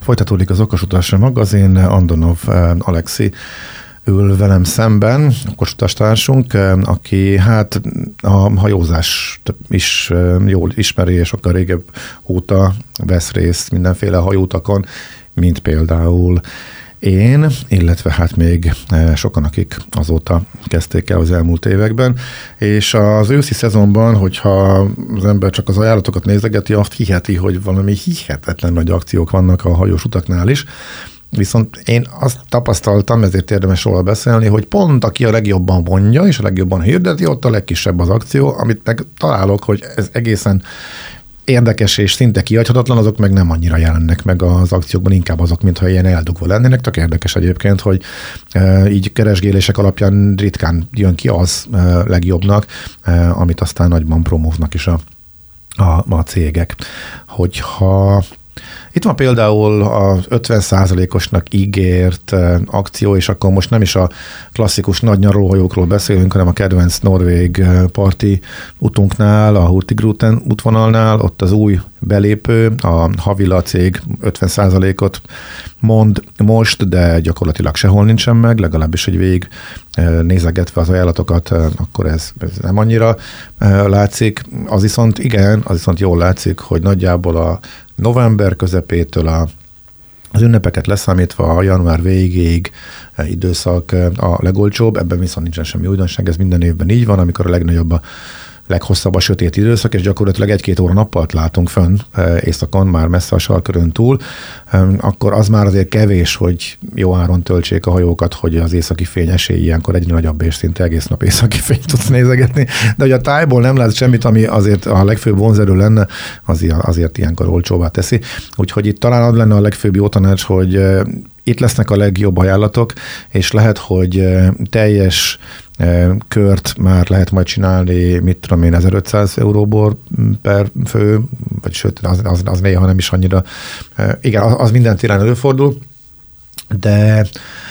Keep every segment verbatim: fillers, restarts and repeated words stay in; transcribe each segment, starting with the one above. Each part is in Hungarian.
Folytatódik az Okosutas magazin, Andonov Alexi ül velem szemben, okosutástársunk, aki hát a hajózást is jól ismeri, és sokkal régebb óta vesz részt mindenféle hajóutakon, mint például én, illetve hát még sokan, akik azóta kezdték el az elmúlt években, és az őszi szezonban, hogyha az ember csak az ajánlatokat nézegeti, azt hiheti, hogy valami hihetetlen nagy akciók vannak a hajós utaknál is, viszont én azt tapasztaltam, ezért érdemes róla beszélni, hogy pont aki a legjobban mondja, és a legjobban hirdeti, ott a legkisebb az akció, amit meg találok, hogy ez egészen érdekes és szinte kihagyhatatlan, azok meg nem annyira jelennek meg az akciókban, inkább azok, mintha ilyen eldugva lennének. Tök érdekes egyébként, hogy e, így keresgélések alapján ritkán jön ki az e, legjobbnak, e, amit aztán nagyban promóznak is a, a, a cégek. Hogyha itt van például az ötven százalékosnak ígért akció, és akkor most nem is a klasszikus nagy nyaralóhajókról beszélünk, hanem a kedvenc norvég parti utunknál, a Hurtigruten útvonalnál, ott az új belépő, a Havila cég ötven százalékot mond most, de gyakorlatilag sehol nincsen meg, legalábbis egy végig nézegetve az ajánlatokat, akkor ez, ez nem annyira látszik. Az viszont igen, az viszont jól látszik, hogy nagyjából a november közepétől a, az ünnepeket leszámítva a január végéig időszak a legolcsóbb, ebben viszont nincsen semmi újdonság, ez minden évben így van, amikor a legnagyobb a leghosszabb a sötét időszak, és gyakorlatilag egy-két óra nappalt látunk fönn éjszakon, már messze a sarkörön túl, akkor az már azért kevés, hogy jó áron töltsék a hajókat, hogy az északi fény esély ilyenkor egyre nagyobb, és szinte egész nap északi fényt tudsz nézegetni, de hogy a tájból nem látsz semmit, ami azért a legfőbb vonzerő lenne, azért, azért ilyenkor olcsóvá teszi. Úgyhogy itt talán az lenne a legfőbb jó tanács, hogy itt lesznek a legjobb ajánlatok, és lehet, hogy teljes kört már lehet majd csinálni, mit tudom én, ezerötszáz euróból per fő, vagy sőt, az, az, az néha nem is annyira. Igen, az, az minden téren előfordul, de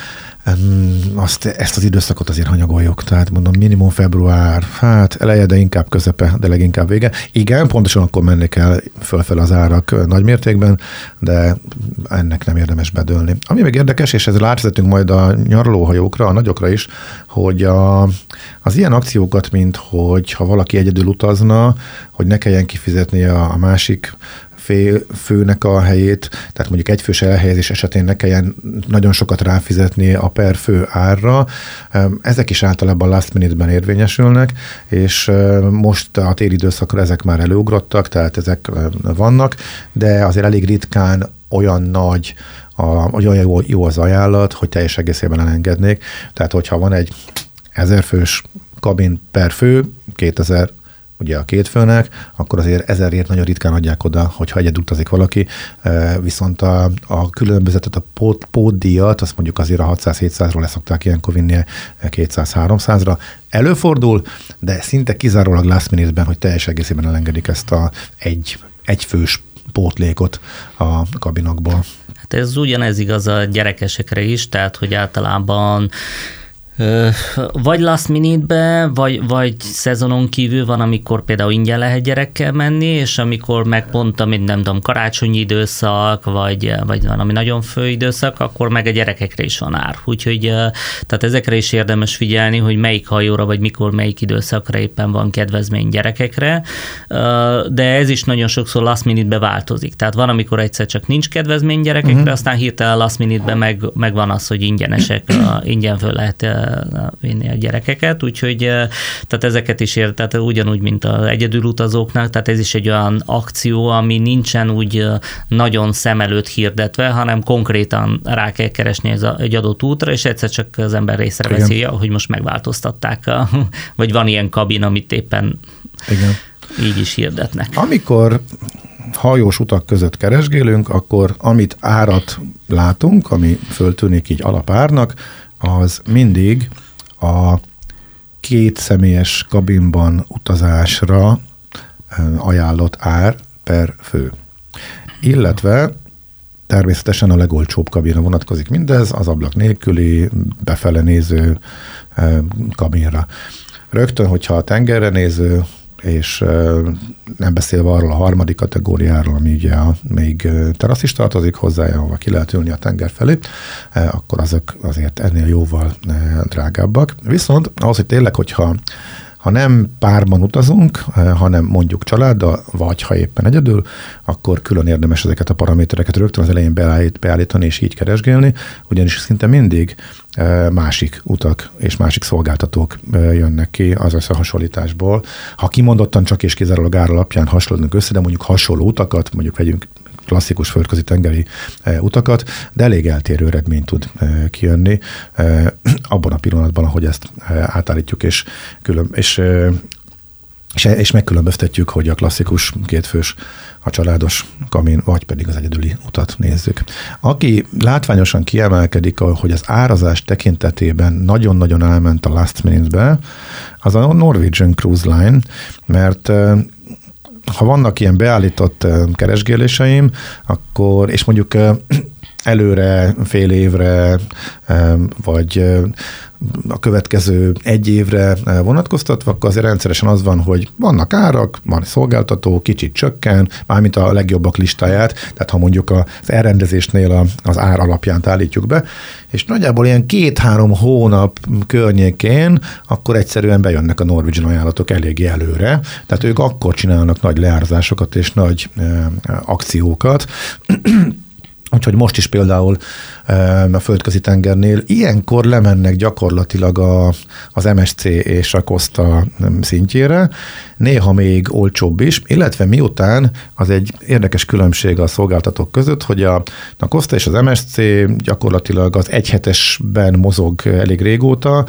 azt, ezt az időszakot azért hanyagoljuk, tehát mondom minimum február, hát eleje, de inkább közepe, de leginkább vége. Igen, pontosan akkor menni kell fölfel az árak nagy mértékben, de ennek nem érdemes bedőlni. Ami még érdekes, és ezzel átvezetünk majd a nyaralóhajókra, a nagyokra is, hogy a, az ilyen akciókat, mint hogy ha valaki egyedül utazna, hogy ne kelljen kifizetni a, a másik fél főnek a helyét, tehát mondjuk egyfős elhelyezés esetén ne kelljen nagyon sokat ráfizetni a per fő árra. Ezek is általában last minute-ben érvényesülnek, és most a téli időszakra ezek már előugrottak, tehát ezek vannak, de azért elég ritkán olyan nagy, a, olyan jó, jó az ajánlat, hogy teljes egészében elengednék. Tehát, hogyha van egy ezerfős kabin per fő, kétezer ugye a két főnek, akkor azért ezerért nagyon ritkán adják oda, hogyha egyedül utazik valaki, viszont a, a különbözetet, a pót, pótdíjat, azt mondjuk azért a hatszáz-hétszázról leszokták ilyenkor vinni kétszáz-háromszázra. Előfordul, de szinte kizárólag last minute-ben, hogy teljes egészében elengedik ezt a egy, egyfős pótlékot a kabinokból. Hát ez ugyanez igaz a gyerekesekre is, tehát hogy általában vagy last minute-be, vagy, vagy szezonon kívül van, amikor például ingyen lehet gyerekkel menni, és amikor meg pont, amit nem tudom, karácsonyi időszak, vagy, vagy valami nagyon fő időszak, akkor meg a gyerekekre is van ár. Úgyhogy tehát ezekre is érdemes figyelni, hogy melyik hajóra, vagy mikor, melyik időszakra éppen van kedvezmény gyerekekre, de ez is nagyon sokszor last minute-be változik. Tehát van, amikor egyszer csak nincs kedvezmény gyerekekre, uh-huh. aztán hirtelen last minute-be meg, meg van az, hogy ingyenesek, ingyen föl lehet vinni a gyerekeket, úgyhogy tehát ezeket is ér, tehát ugyanúgy, mint az egyedülutazóknak, tehát ez is egy olyan akció, ami nincsen úgy nagyon szem előtt hirdetve, hanem konkrétan rá kell keresni ez a, egy adott útra, és egyszer csak az ember észreveszi, hogy most megváltoztatták, a, vagy van ilyen kabin, amit éppen igen. így is hirdetnek. Amikor hajós utak között keresgélünk, akkor amit árat látunk, ami föltűnik így alapárnak, az mindig a két személyes kabinban utazásra ajánlott ár per fő. Illetve természetesen a legolcsóbb kabinra vonatkozik mindez, az ablak nélküli, befele néző kabinra. Rögtön, hogyha a tengerre néző és nem beszélve arról a harmadik kategóriáról, ami ugye a, még terasz is tartozik hozzá, ahova ki lehet ülni a tenger felé, akkor azok azért ennél jóval drágábbak. Viszont ahhoz, hogy tényleg, hogyha ha nem párban utazunk, hanem mondjuk családdal, vagy ha éppen egyedül, akkor külön érdemes ezeket a paramétereket rögtön az elején beállít, beállítani és így keresgélni, ugyanis szinte mindig másik utak és másik szolgáltatók jönnek ki az összehasonlításból. Ha kimondottan csak és kizárólag ár alapján hasonlítunk össze, de mondjuk hasonló utakat, mondjuk vegyünk klasszikus földközi tengeri e, utakat, de elég eltérő eredmény tud e, kijönni e, abban a pillanatban, ahogy ezt e, átállítjuk, és, külön, és, e, és, és megkülönböztetjük, hogy a klasszikus kétfős, a családos kamin, vagy pedig az egyedüli utat nézzük. Aki látványosan kiemelkedik, hogy az árazás tekintetében nagyon-nagyon elment a last minute-be, az a Norwegian Cruise Line, mert e, ha vannak ilyen beállított keresgéléseim, akkor, és mondjuk előre, fél évre, vagy a következő egy évre vonatkoztatva, akkor azért rendszeresen az van, hogy vannak árak, van szolgáltató, kicsit csökken, mármint a legjobbak listáját, tehát ha mondjuk az elrendezésnél az ár alapján állítjuk be, és nagyjából ilyen két-három hónap környékén akkor egyszerűen bejönnek a Norwegian ajánlatok eléggé előre, tehát ők akkor csinálnak nagy leárzásokat és nagy akciókat. Úgyhogy most is például a földközi tengernél ilyenkor lemennek gyakorlatilag a, az em es cé és a Costa szintjére, néha még olcsóbb is, illetve miután az egy érdekes különbség a szolgáltatók között, hogy a, a Costa és az em es cé gyakorlatilag az egyhetesben mozog elég régóta,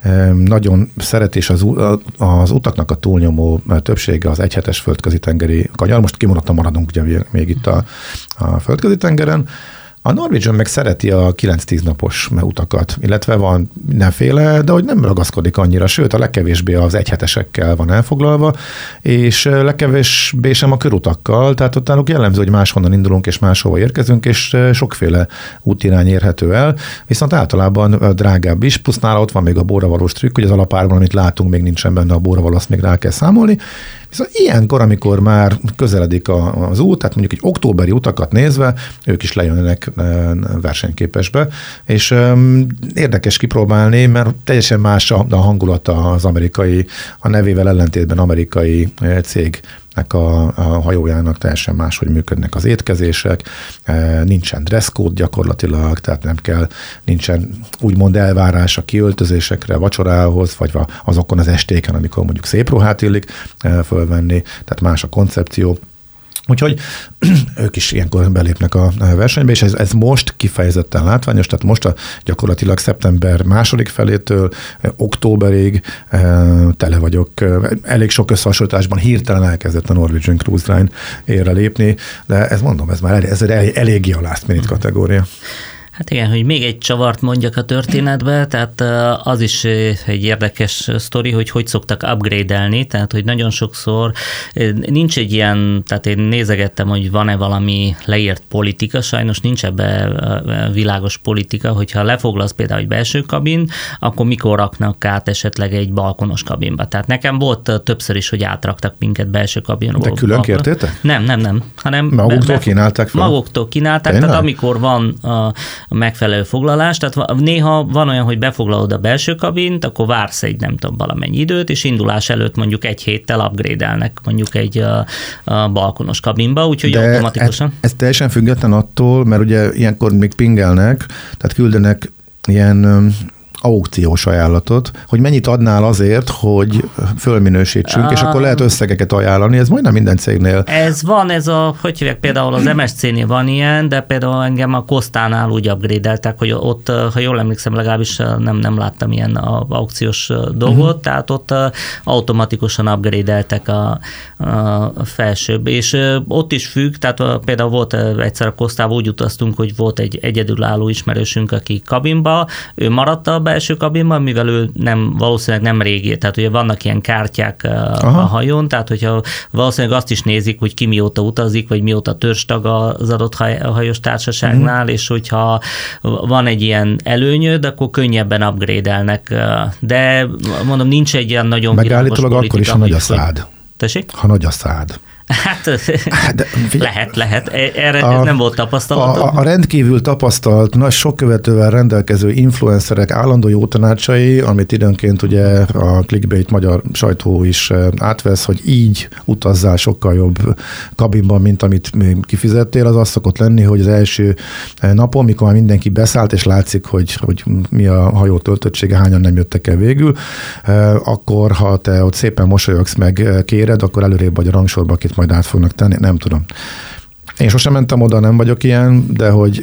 nagyon szeret, és az, az utaknak a túlnyomó többsége az egyhetes földközi tengeri kanyar, most kimondottan maradunk ugye még itt a, a földközi tengeren. A Norwegian meg szereti a kilenc-tíz napos utakat, illetve van mindenféle, de hogy nem ragaszkodik annyira, sőt a legkevésbé az egyhetesekkel van elfoglalva, és legkevésbé sem a körutakkal, tehát ott náluk jellemző, hogy máshonnan indulunk és máshova érkezünk, és sokféle útirány érhető el, viszont általában drágább is, plusz nála ott van még a bóravalós trükk, hogy az alapárban, amit látunk, még nincsen benne a bóravaló, azt még rá kell számolni. Viszont ilyenkor, amikor már közeledik az út, tehát mondjuk egy októberi utakat nézve, ők is lejönnek versenyképesbe, és érdekes kipróbálni, mert teljesen más a hangulata az amerikai, a nevével ellentétben amerikai cégnek a, a hajójának, teljesen máshogy működnek az étkezések, nincsen dresscode gyakorlatilag, tehát nem kell, nincsen úgymond elvárás a kiöltözésekre, vacsorához, vagy azokon az estéken, amikor mondjuk szép ruhát illik fölvenni, tehát más a koncepció. Úgyhogy ők is ilyenkor belépnek a versenybe, és ez, ez most kifejezetten látványos, tehát most a gyakorlatilag szeptember második felétől októberig tele vagyok. Elég sok összehasonlításban hirtelen elkezdett a Norwegian Cruise Line érre lépni, de ez mondom, ez már ez eléggé a last minute kategória. Hát igen, hogy még egy csavart mondjak a történetbe, tehát az is egy érdekes sztori, hogy hogy szoktak upgrade-elni, tehát hogy nagyon sokszor nincs egy ilyen, tehát én nézegettem, hogy van-e valami leírt politika, sajnos nincs ebbe világos politika, hogyha lefoglalsz például egy belső kabin, akkor mikor raknak át esetleg egy balkonos kabinba. Tehát nekem volt többször is, hogy átraktak minket belső kabinról. De külön kértétek? Nem, nem, nem. Hanem maguktól be, kínálták fel? Maguktól kínálták, Tényleg? Tehát amikor van a a megfelelő foglalás, tehát néha van olyan, hogy befoglalod a belső kabint, akkor vársz egy nem tudom valamennyi időt, és indulás előtt mondjuk egy héttel upgrade-elnek mondjuk egy a, a balkonos kabinba, úgyhogy De automatikusan. Ez, ez teljesen független attól, mert ugye ilyenkor még pingelnek, tehát küldenek ilyen aukciós ajánlatot, hogy mennyit adnál azért, hogy fölminősítsünk, a... és akkor lehet összegeket ajánlani, ez majdnem minden cégnél. Ez van, ez a, hogy hívják, például az em es cé-nél van ilyen, de például engem a Costánál úgy upgrade-eltek, hogy ott, ha jól emlékszem, legalábbis nem, nem láttam ilyen aukciós dolgot, uh-huh. tehát ott automatikusan upgrade-eltek a, a felsőbb, és ott is függ, tehát például volt egyszer a Costával úgy utaztunk, hogy volt egy egyedülálló ismerősünk, aki kabinba, ő maradt a belső kabinban, mivel ő nem, valószínűleg nem régi, tehát ugye vannak ilyen kártyák Aha. a hajón, tehát hogyha valószínűleg azt is nézik, hogy ki mióta utazik, vagy mióta törzstag az adott hajós társaságnál, uh-huh. és hogyha van egy ilyen előnyöd, akkor könnyebben upgrade-elnek, de mondom, nincs egy ilyen nagyon világos politika. Megállítólag akkor is a nagy a szád. Tessék? Ha nagy a szád. Hát, de, lehet, lehet. Erre a, ez nem volt tapasztalatom. A, a rendkívül tapasztalt, nagy sok követővel rendelkező influencerek állandó jó tanácsai, amit időnként ugye a clickbait magyar sajtó is átvesz, hogy így utazzál sokkal jobb kabinban, mint amit kifizettél, az az szokott lenni, hogy az első napon, mikor már mindenki beszállt, és látszik, hogy, hogy mi a hajó töltöttsége, hányan nem jöttek el végül, akkor ha te ott szépen mosolyogsz meg kéred, akkor előrébb vagy a rangsorba, akit majd át fognak tenni, nem tudom. Én sosem mentem oda, nem vagyok ilyen, de hogy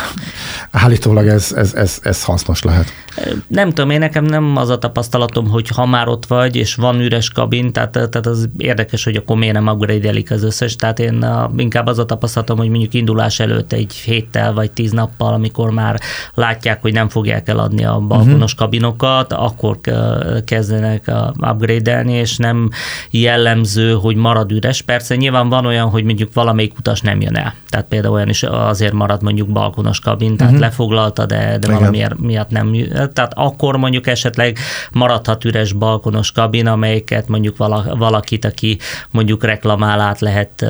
állítólag ez, ez, ez, ez hasznos lehet. Nem tudom, én nekem nem az a tapasztalatom, hogy ha már ott vagy, és van üres kabin, tehát, tehát az érdekes, hogy akkor miért nem upgrade-elik az összes, tehát én inkább az a tapasztalatom, hogy mondjuk indulás előtt egy héttel vagy tíz nappal, amikor már látják, hogy nem fogják eladni a balkonos kabinokat, akkor kezdenek upgrade-elni, és nem jellemző, hogy marad üres. Persze nyilván van olyan, hogy mondjuk valamelyik utas nem jön el. Tehát például olyan is azért marad mondjuk balkonos kabin, tehát uh-huh. lefoglalta, de, de valamiért miatt nem jön. Tehát akkor mondjuk esetleg maradhat üres balkonos kabin, amelyiket mondjuk valakit, aki mondjuk reklamál, át lehet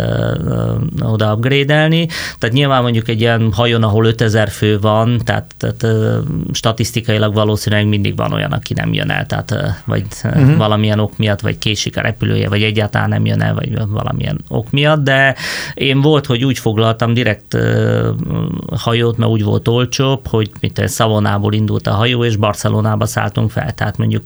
uh, oda upgrade-elni. Tehát nyilván mondjuk egy ilyen hajón, ahol ötezer fő van, tehát, tehát uh, statisztikailag valószínűleg mindig van olyan, aki nem jön el, tehát uh, vagy uh-huh. valamilyen ok miatt, vagy késik a repülője, vagy egyáltalán nem jön el, vagy valamilyen ok miatt, de én volt, hogy úgy foglaltam direkt uh, hajót, mert úgy volt olcsóbb, hogy mint Szavonából indult a hajó, és Barcelonába szálltunk fel. Tehát mondjuk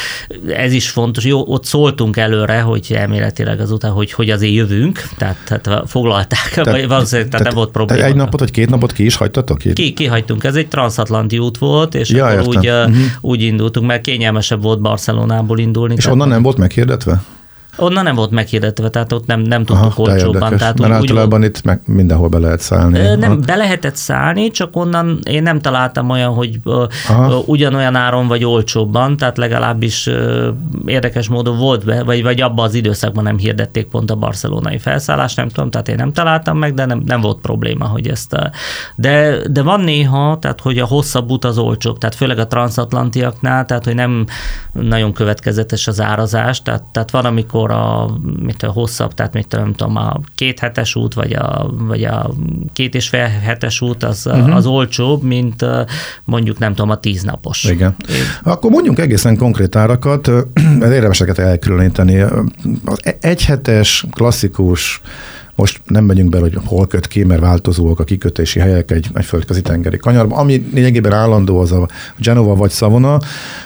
ez is fontos. Jó, ott szóltunk előre, hogy elméletileg azután, hogy, hogy azért jövünk, tehát, tehát foglalták, te, vagy valószínűleg tehát nem volt probléma. Egy napot vagy két napot ki is hagytatok? Ki, kihagytunk. Ez egy transatlanti út volt, és ja, akkor úgy, uh-huh. úgy indultunk, mert kényelmesebb volt Barcelonából indulni. És onnan nem volt meghirdetve? Onnan nem volt meghirdetve, tehát ott nem, nem tudtuk olcsóbban. Tehát mert úgy, általában úgy, itt meg mindenhol be lehet szállni. Nem, be lehetett szállni, csak onnan én nem találtam olyan, hogy Aha. ugyanolyan áron vagy olcsóbban, tehát legalábbis érdekes módon volt be, vagy, vagy abban az időszakban nem hirdették pont a barcelonai felszállást, nem tudom, tehát én nem találtam meg, de nem, nem volt probléma, hogy ezt. De, de van néha, tehát hogy a hosszabb út az olcsóbb, tehát főleg a transatlantiaknál, tehát hogy nem nagyon következetes az árazás, tehát, tehát van, amikor a, mit a hosszabb, tehát mit nem tudom, a két hetes út, vagy a, vagy a két és fél hetes út az, uh-huh. az olcsóbb, mint mondjuk nem tudom, a tíznapos. Igen. Én... Akkor mondjunk egészen konkrét árakat, érdemeseket elkülöníteni. Az egyhetes klasszikus, most nem megyünk bele, hogy hol köt ki, mert változóak a kikötési helyek egy, egy földközi tengeri kanyarban. Ami lényegében állandó, az a Genova vagy Savona,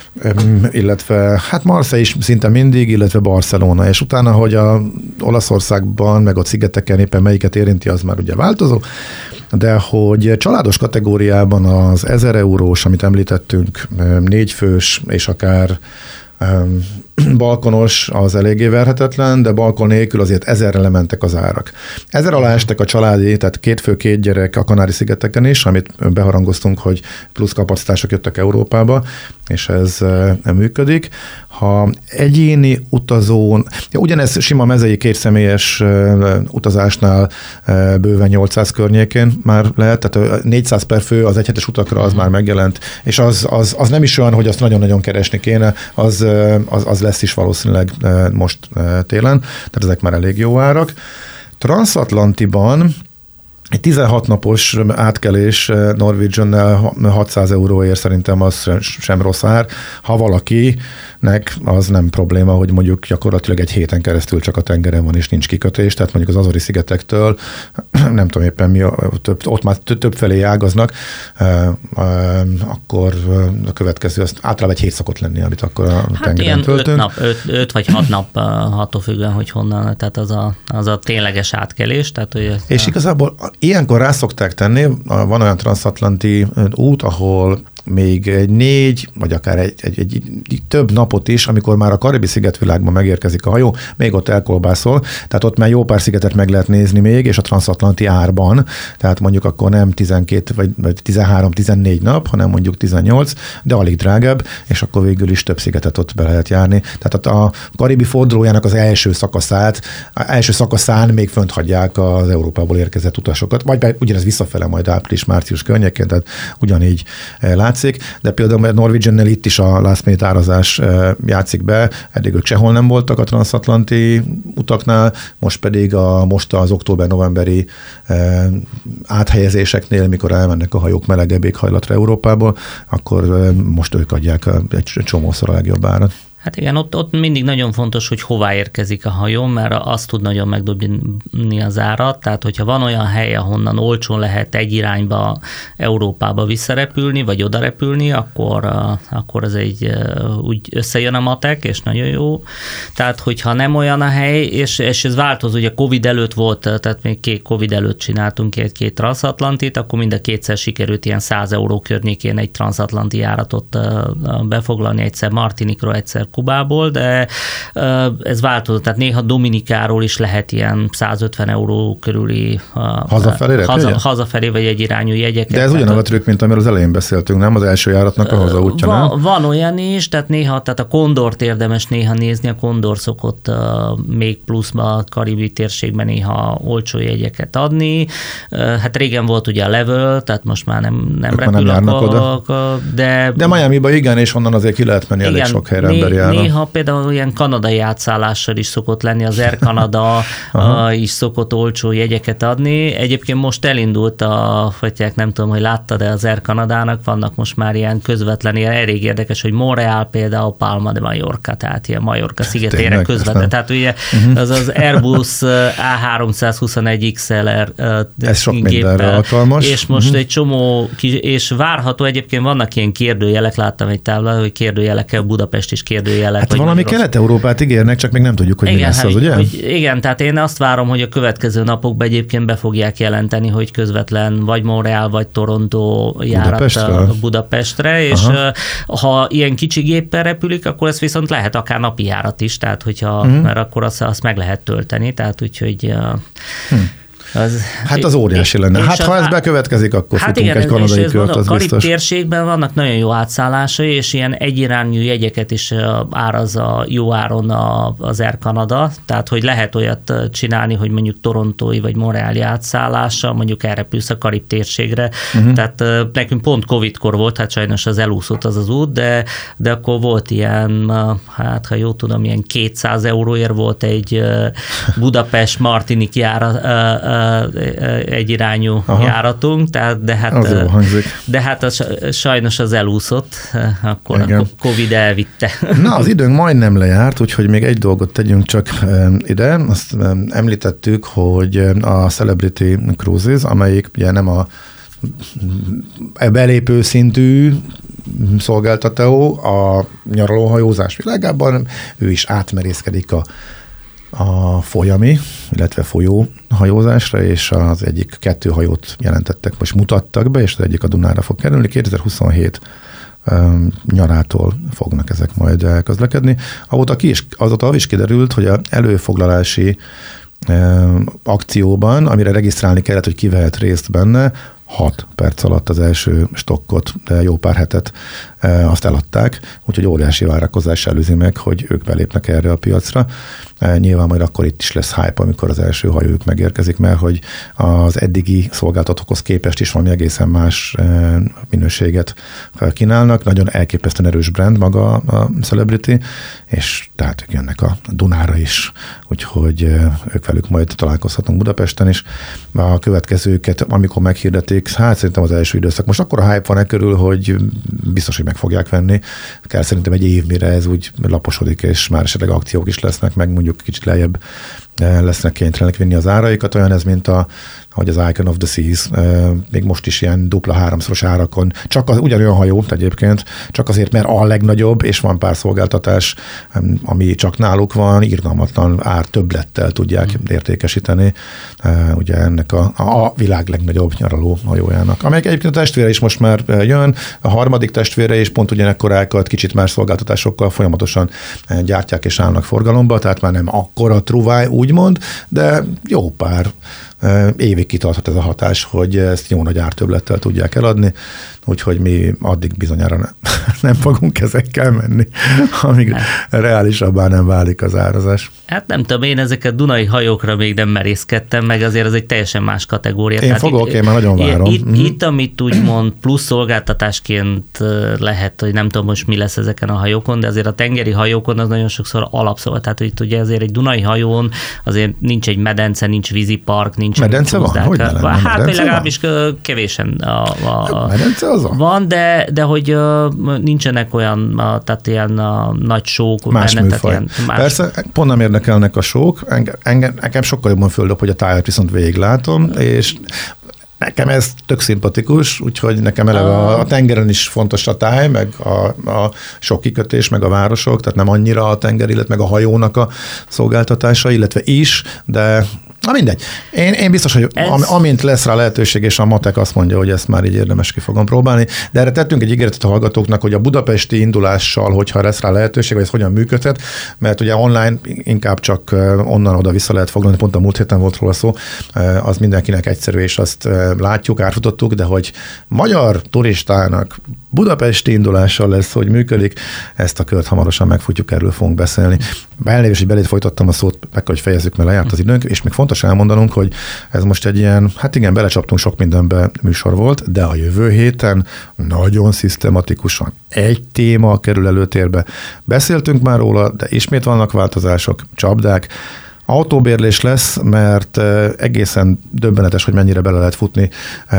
illetve hát Marseille is szinte mindig, illetve Barcelona, és utána, hogy a Olaszországban, meg a szigeteken éppen melyiket érinti, az már ugye változó, de hogy családos kategóriában az ezer eurós, amit említettünk, négyfős, és akár balkonos az eléggé verhetetlen, de balkon nélkül azért ezerre lementek az árak. Ezer alá estek a családi, tehát két fő, két gyerek a Kanári-szigeteken is, amit beharangoztunk, hogy plusz kapacitások jöttek Európába, és ez nem működik. Ha egyéni utazón, ja, ugyanez sima mezei kétszemélyes utazásnál bőven nyolcszáz környékén már lehet, tehát négyszáz per fő az egyhetes utakra az már megjelent, és az, az, az nem is olyan, hogy azt nagyon-nagyon keresni kéne, az, az, az lesz is valószínűleg most télen, tehát ezek már elég jó árak. Transatlantiban egy tizenhat napos átkelés Norwegian-nel hatszáz euróért szerintem az sem rossz ár. Ha valakinek az nem probléma, hogy mondjuk gyakorlatilag egy héten keresztül csak a tengeren van és nincs kikötés, tehát mondjuk az Azori-szigetektől, nem tudom éppen mi, ott már több felé ágaznak, akkor a következő, az általában egy hét szokott lenni, amit akkor a hát tengeren töltünk. Hát ilyen öt, öt vagy hat nap attól függően, hogy honnan, tehát az a, az a tényleges átkelés. Tehát, hogy és a... igazából ilyenkor rá szokták tenni, van olyan transatlanti út, ahol még egy négy, vagy akár egy, egy, egy, egy több napot is, amikor már a karibi szigetvilágban megérkezik a hajó, még ott elkolbászol, tehát ott már jó pár szigetet meg lehet nézni még, és a transatlanti árban, tehát mondjuk akkor nem tizenkét, vagy, vagy tizenhárom, tizennégy nap, hanem mondjuk tizennyolc, de alig drágább, és akkor végül is több szigetet ott be lehet járni. Tehát a karibi fordulójának az első szakaszát, az első szakaszán még fönt hagyják az Európából érkezett utasokat, vagy ugyanez visszafele majd április-március környékén, tehát ugyanígy lát. játszik, de például a Norwegian-nel itt is a last minute árazás játszik be, eddig ők sehol nem voltak a transatlanti utaknál, most pedig a, most az október-novemberi áthelyezéseknél, mikor elmennek a hajók melegebb éghajlatra Európából, akkor most ők adják egy csomószor a legjobb árat. Hát igen, ott, ott mindig nagyon fontos, hogy hová érkezik a hajó, mert az tud nagyon megdobni az árat, tehát hogyha van olyan hely, ahonnan olcsón lehet egy irányba Európába visszarepülni, vagy oda repülni, akkor, akkor ez egy úgy összejön a matek, és nagyon jó. Tehát, hogyha nem olyan a hely, és, és ez változó, ugye Covid előtt volt, tehát még két Covid előtt csináltunk egy-két transatlantit, akkor mind a kétszer sikerült ilyen száz euró környékén egy transatlanti járatot befoglalni, egyszer Martinikról, egyszer Kubából, de ez változó, tehát néha Dominikáról is lehet ilyen százötven euró körüli hazafelé, haza, hazafelé vagy egy irányú jegyeket. De ez ugyanaz a trükk, mint amiről az elején beszéltünk, nem? Az első járatnak a hazaútja, van, nem? Van olyan is, tehát néha, tehát a Condort érdemes néha nézni, a Condor szokott uh, még pluszban a karibi térségben néha olcsó jegyeket adni. Uh, hát régen volt ugye a Level, tehát most már nem, nem repül, nem a, oda. A, de... De Miamiba igen, és onnan azért ki lehet menni, igen, elég sok helyre ember járna. Néha például ilyen kanadai átszállással is szokott lenni, az Air Canada is szokott olcsó jegyeket adni. Egyébként most elindult a, vagy nem tudom, hogy láttad, de az Air Canadának vannak most már ilyen közvetlen, ilyen elég érdekes, hogy Montreal például Palma de Mallorca, tehát ilyen Mallorca szigetére közvetlen. Tehát ugye uh-huh. az az Airbus á háromszázhuszonegy iksz el er ez sok mindenre alkalmas. És most uh-huh. egy csomó, és várható, egyébként vannak ilyen kérdőjelek, láttam egy táblát, hogy kérdőjelekkel Budapest is kérdőjelek. Hát valami Kelet-Európát ígérnek, csak még nem tudjuk, hogy igen, mi lesz az, ugye? Hogy, igen, tehát én azt várom, hogy a következő napokban egyébként be fogják jelenteni, hogy közvetlen vagy Montreal, vagy Toronto járat Budapestre, Budapestre és aha. ha ilyen kicsi géppel repülik, akkor ez viszont lehet akár napi járat is, tehát hogyha, hmm. mert akkor azt, azt meg lehet tölteni, tehát úgyhogy... Hmm. Az, hát az óriási lenne. Hát ha ez bekövetkezik, akkor hát futunk igen, egy kanadai kört, az Karib biztos. Térségben vannak nagyon jó átszállásai, és ilyen egyirányú jegyeket is áraz a jó áron az Air Canada, tehát hogy lehet olyat csinálni, hogy mondjuk torontói vagy montreali átszállással, mondjuk elrepülsz a Karib térségre. Uh-huh. Tehát nekünk pont Covid-kor volt, hát sajnos az elúszott az az út, de, de akkor volt ilyen, hát ha jól tudom, ilyen kétszáz euróért volt egy Budapest-Martinik járat, egyirányú aha. járatunk, tehát, de hát, de hát az, sajnos az elúszott, akkor igen. a Covid elvitte. Na, az időnk majdnem lejárt, úgyhogy még egy dolgot tegyünk csak ide. Azt említettük, hogy a Celebrity Cruises, amelyik ugye nem a belépő szintű szolgáltató a nyaralóhajózás világában, ő is átmerészkedik a a folyami, illetve folyó hajózásra, és az egyik kettő hajót jelentettek, most mutattak be, és az egyik a Dunára fog kerülni. kétezer-huszonhét um, nyarától fognak ezek majd közlekedni. Azóta, ki is, azóta is kiderült, hogy az előfoglalási um, akcióban, amire regisztrálni kellett, hogy ki vehet részt benne, hat perc alatt az első stokkot, de jó pár hetet e, azt eladták, úgyhogy óriási várakozás előzi meg, hogy ők belépnek erre a piacra. E, nyilván majd akkor itt is lesz hype, amikor az első hajójuk megérkezik, mert hogy az eddigi szolgáltatókhoz képest is valami egészen más e, minőséget kínálnak. Nagyon elképesztően erős brand maga a Celebrity, és tehát ők jönnek a Dunára is, úgyhogy e, ők velük majd találkozhatunk Budapesten is. A következőket, amikor meghirdetik, hát szerintem az első időszak. Most akkor a hype van e körül, hogy biztos, hogy meg fogják venni. Kell szerintem egy év, mire ez úgy laposodik, és már esetleg akciók is lesznek, meg mondjuk kicsit lejjebb lesznek kénytelenek vinni az áraikat. Olyan ez, mint a, ahogy az Icon of the Seas, még most is ilyen dupla-háromszoros árakon. Csak az, ugyanolyan hajó egyébként, csak azért, mert a legnagyobb, és van pár szolgáltatás, ami csak náluk van, irgalmatlan ár többlettel tudják mm. értékesíteni. Ugye ennek a, a világ legnagyobb nyaraló hajójának. Amelyik egyébként a testvére is most már jön, a harmadik testvére is pont ugyanekkor árakat, kicsit más szolgáltatásokkal folyamatosan gyártják és állnak forgalomba, tehát már nem akkora truváj, úgymond, de jó pár évig kitarthat ez a hatás, hogy ezt jó nagy ártöbblettel tudják eladni, úgyhogy mi addig bizonyára nem, nem fogunk ezekkel menni, amíg hát. reálisabbá nem válik az árazás. Hát nem tudom, én ezeket Dunai hajókra még nem merészkedtem, meg azért ez egy teljesen más kategória. Én Tehát fogok, itt, én már nagyon várom. Itt, mm. itt, amit úgymond plusz szolgáltatásként lehet, hogy nem tudom most mi lesz ezeken a hajókon, de azért a tengeri hajókon az nagyon sokszor alapszol. Tehát itt ugye azért egy Dunai hajón azért nincs egy medence, nincs vízipark, nincs... Medence van? Hogy ne lenne? Hát vagy legalábbis kevésen a, a, medence az van? Van, de, de hogy uh, nincsenek olyan, uh, tehát ilyen uh, nagy sók. Más benne, műfaj. Ilyen, más... Persze, pont nem érdekelnek a sók, engem, engem, engem sokkal jobban földob, hogy a tájat viszont végiglátom, és nekem ez tök szimpatikus, úgyhogy nekem eleve a, a tengeren is fontos a táj, meg a, a sok kikötés, meg a városok, tehát nem annyira a tenger, illetve meg a hajónak a szolgáltatása, illetve is, de na mindegy. Én, én biztos, hogy am, amint lesz rá lehetőség, és a matek azt mondja, hogy ezt már így érdemes ki fogom próbálni, de erre tettünk egy ígéretet a hallgatóknak, hogy a budapesti indulással, hogyha lesz rá lehetőség, vagy ez hogyan működhet, mert ugye online inkább csak onnan oda vissza lehet foglalni, pont a múlt héten volt róla szó, az mindenkinek egyszerű, és azt látjuk, átfutottuk, de hogy magyar turistának budapesti indulással lesz, hogy működik, ezt a kört hamarosan megfutjuk, erről fogunk beszélni. Elnézést, hogy belét folytattam a szót, meg kell, hogy fejezzük, mert lejárt az időnk, és még fontos elmondanunk, hogy ez most egy ilyen, hát igen, belecsaptunk sok mindenbe műsor volt, de a jövő héten nagyon szisztematikusan egy téma kerül előtérbe. Beszéltünk már róla, de ismét vannak változások, csapdák. Autóbérlés lesz, mert egészen döbbenetes, hogy mennyire bele lehet futni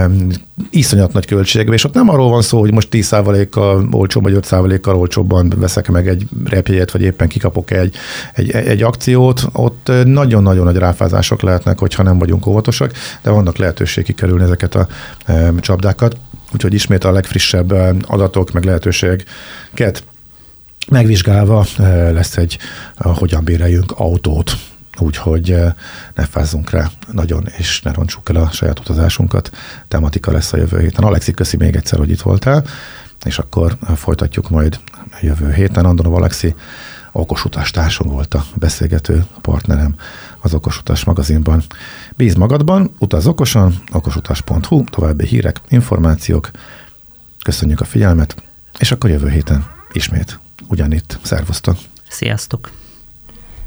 iszonyat nagy költségbe, és ott nem arról van szó, hogy most tíz százalékkal olcsóbb, vagy öt százalékkal olcsóbban veszek meg egy repjegyet, vagy éppen kikapok egy, egy, egy akciót, ott nagyon-nagyon nagy ráfázások lehetnek, hogyha nem vagyunk óvatosak, de vannak lehetőség kikerülni ezeket a csapdákat, úgyhogy ismét a legfrissebb adatok, meg lehetőségeket megvizsgálva lesz egy, hogyan béreljünk autót. Úgyhogy ne fázzunk rá nagyon, és ne rontsuk el a saját utazásunkat. Tematika lesz a jövő héten. Alexi, köszi még egyszer, hogy itt voltál, és akkor folytatjuk majd a jövő héten. Andonov Alexi, okosutás társunk volt a beszélgető partnerem az Okosutas magazinban. Bíz magadban, utaz okosan, okosutas pont hu, további hírek, információk. Köszönjük a figyelmet, és akkor jövő héten ismét ugyanitt. Szervusztok! Sziasztok!